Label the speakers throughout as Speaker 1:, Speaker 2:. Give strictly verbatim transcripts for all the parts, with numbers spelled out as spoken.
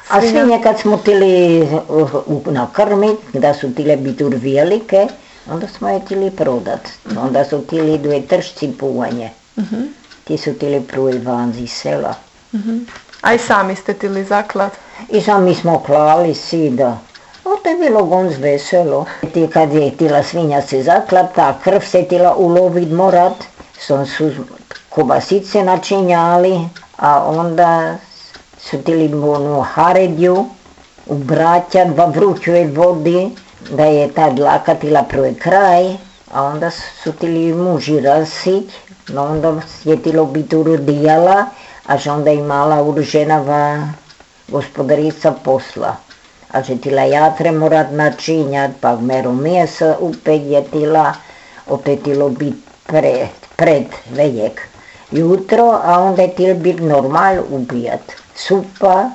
Speaker 1: A svinje kad smo tili nakrmit, da su tile bitur velike, onda smo je tili prodat. Onda su tili dve tršci puvanje. Ti su tili prvi van iz sela.
Speaker 2: A i sami ste tili zaklat?
Speaker 1: I sami smo klali si da. O, to je bilo gonz veselo. Ti kad je tila svinja se zaklat, ta krv se tila ulovit morat, su, su kobasice načinjali, a onda su tili onu haredju ubratjat va vrućoj vodi, da je ta dlaka tila prvi kraj, a onda su tili muži rasit, no onda je tilo bituru dijala, až onda imala urženava gospodarica posla. A že tila jatre morat načinjat, pa mero mjesa upet je tila, opet tilo bit pred, pred vejek jutro, a onda je tilo bit normal ubijat. Supa,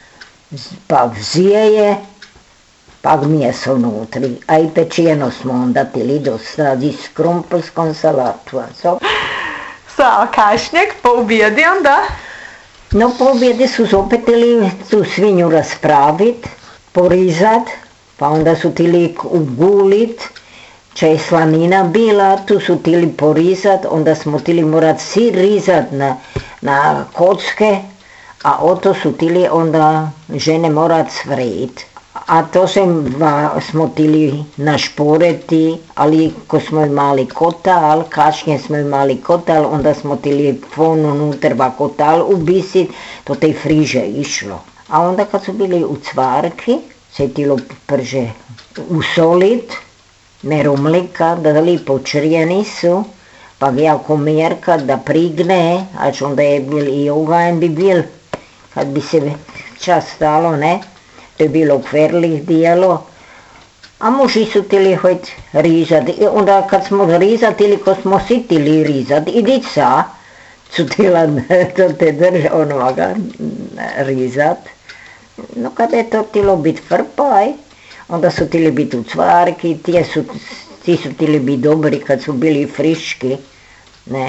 Speaker 1: pa vzijeje, pa mjeso nutri, a i pečijeno smo onda tili dosta s krumpelskom salatu. So.
Speaker 2: Sa kašnjeg po objedi onda?
Speaker 1: No po objedi su opet tili tu svinju raspravit, porizat, pa onda su tili ugulit, če je slanina bila, tu su tili porizat, onda smo tili morat sir rizat na, na kocke, a oto su tili onda žene morat svret. A to se smo tili našporeti, ali ko smo imali kotal, kašnje smo imali kotal, onda smo tili fon unutar va kotal ubisit, to te friže išlo. A onda kad su bili u cvarki, se tilo prže usolit, mero mlika, da lipo črijeni su, pa jako mjerka da prigne, až onda je bil i oganj bi bil, kad bi se čas stalo, ne, to je bilo kverlih dijelo, a muži su tili hojt rizat, i onda kad smo rizat ili ko smo sitili rizat, i dica su tila to te drž onoga rizat. No kada je to tilo bit frpaj, onda su tili bit u cvarki, ti su, ti su tili bit dobri kad su bili friški, ne.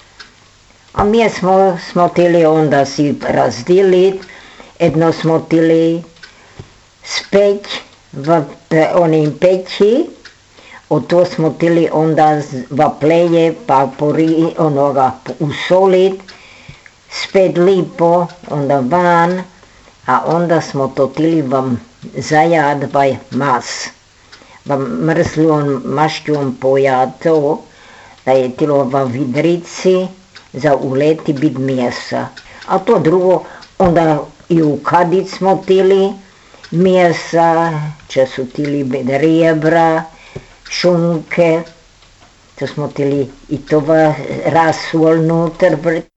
Speaker 1: A mi smo, smo tili onda si razdilit, jedno smo tili speć v onim peći, o to smo tili onda va pleje pa pori, onoga usolit, spet lipo, onda van, a onda smo to tili vam zajad vaj mas. Vam mrzlom mašćom pojato, da je tilo va vidrici za uleti bit mjesa. A to drugo, onda i u kadic smo tili mjesa, če su tili rijebra, šunke, to smo tili i to va rasol nutar.